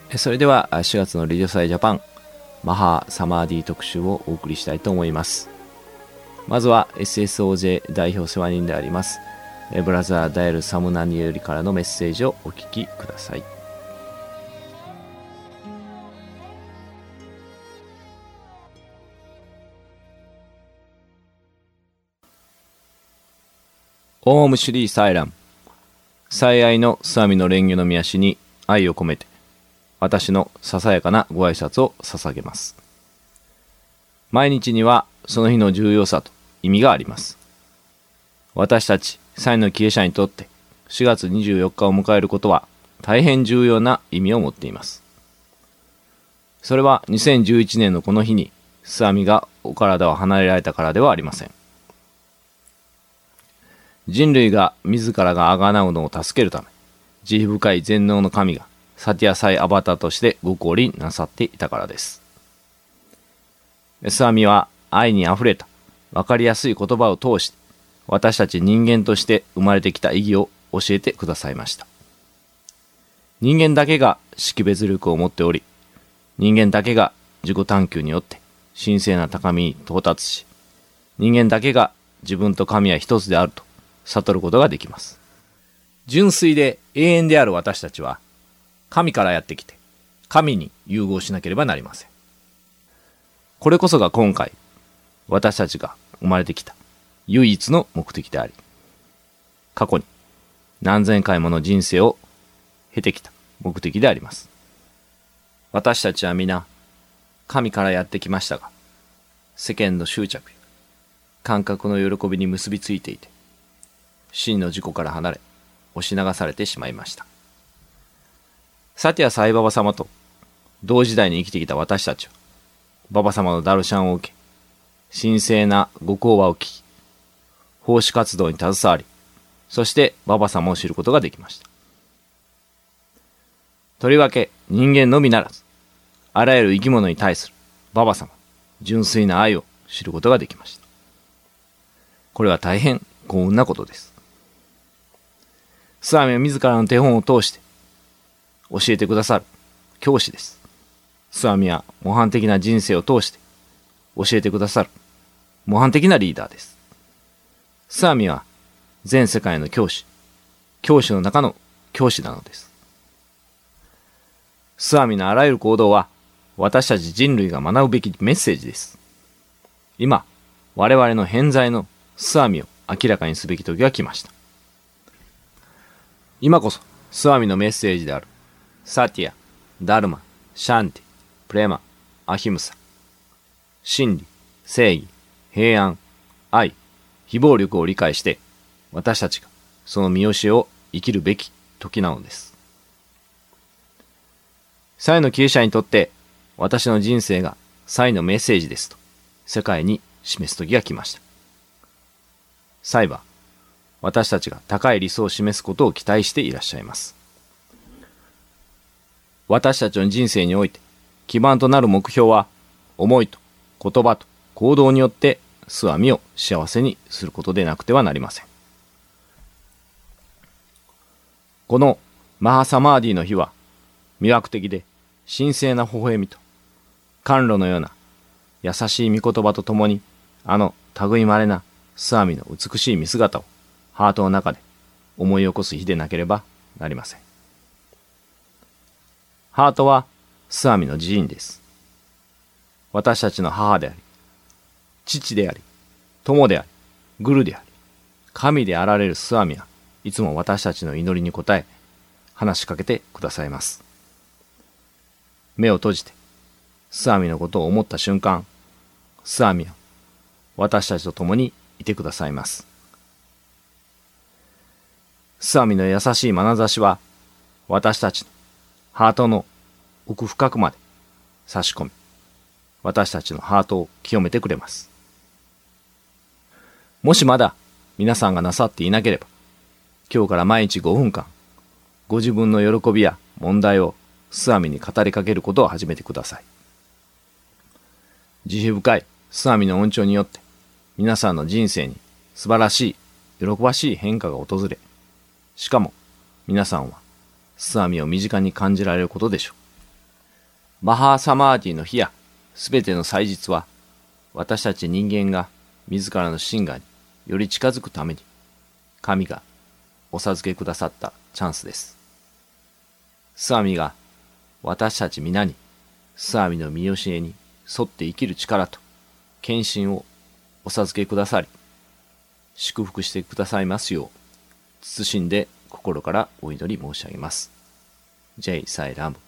それでは4月のレディオサイジャパンマハサマーディ特集をお送りしたいと思います。まずは SSOJ 代表世話人でありますブラザーダエル・サムナニエルからのメッセージをお聞きください。オームシュリーサイラム。最愛のスワミの蓮華の御足に愛を込めて私のささやかなご挨拶を捧げます。毎日にはその日の重要さと意味があります。私たちサイの経営者にとって4月24日を迎えることは大変重要な意味を持っています。それは2011年のこの日にスワミがお体を離れられたからではありません。人類が自らが贖うのを助けるため、慈悲深い全能の神がサティアサイアバターとしてご降臨なさっていたからです。スワミは愛にあふれた分かりやすい言葉を通して私たち人間として生まれてきた意義を教えてくださいました。人間だけが識別力を持っており、人間だけが自己探求によって神聖な高みに到達し、人間だけが自分と神は一つであると悟ることができます。純粋で永遠である私たちは神からやってきて神に融合しなければなりません。これこそが今回私たちが生まれてきた唯一の目的であり、過去に何千回もの人生を経てきた目的であります。私たちは皆神からやってきましたが、世間の執着や感覚の喜びに結びついていて、真の自己から離れ押し流されてしまいました。サティア・サイババ様と同時代に生きてきた私たちはババ様のダルシャンを受け、神聖なご講話を聞き、奉仕活動に携わり、そしてババ様を知ることができました。とりわけ人間のみならず、あらゆる生き物に対するババ様、純粋な愛を知ることができました。これは大変幸運なことです。スワミは自らの手本を通して教えてくださる教師です。スワミは模範的な人生を通して教えてくださる模範的なリーダーです。スワミは全世界の教師の中の教師なのです。スワミのあらゆる行動は私たち人類が学ぶべきメッセージです。今、我々の偏在のスワミを明らかにすべき時が来ました。今こそスワミのメッセージであるサティア、ダルマ、シャンティ、プレマ、アヒムサ、真理、正義、平安、愛、非暴力を理解して私たちがその見教えを生きるべき時なのです。サイの経営者にとって私の人生がサイのメッセージですと世界に示す時が来ました。サイは私たちが高い理想を示すことを期待していらっしゃいます。私たちの人生において基盤となる目標は思いと言葉と行動によってスワミを幸せにすることでなくてはなりません。このマハサマーディの日は魅惑的で神聖な微笑みと甘露のような優しい御言葉とともに類まれなスワミの美しい見姿をハートの中で思い起こす日でなければなりません。ハートはスワミの寺院です。私たちの母であり、父であり、友であり、グルであり、神であられるスワミはいつも私たちの祈りに応え、話しかけてくださいます。目を閉じて、スワミのことを思った瞬間、スワミは私たちと共にいてくださいます。スワミの優しい眼差しは、私たちのハートの奥深くまで差し込み、私たちのハートを清めてくれます。もしまだ皆さんがなさっていなければ、今日から毎日5分間、ご自分の喜びや問題をスワミに語りかけることを始めてください。慈悲深いスワミの恩寵によって、皆さんの人生に素晴らしい、喜ばしい変化が訪れ、しかも皆さんはスワミを身近に感じられることでしょう。 マハーサマーディの日やすべての祭日は、私たち人間が自らの真我により近づくために、神がお授けくださったチャンスです。スワミが私たち皆にスワミの見教えに沿って生きる力と献身をお授けくださり、祝福してくださいますよう、謹んで心からお祈り申し上げます。ジェイ・サイ・ラム。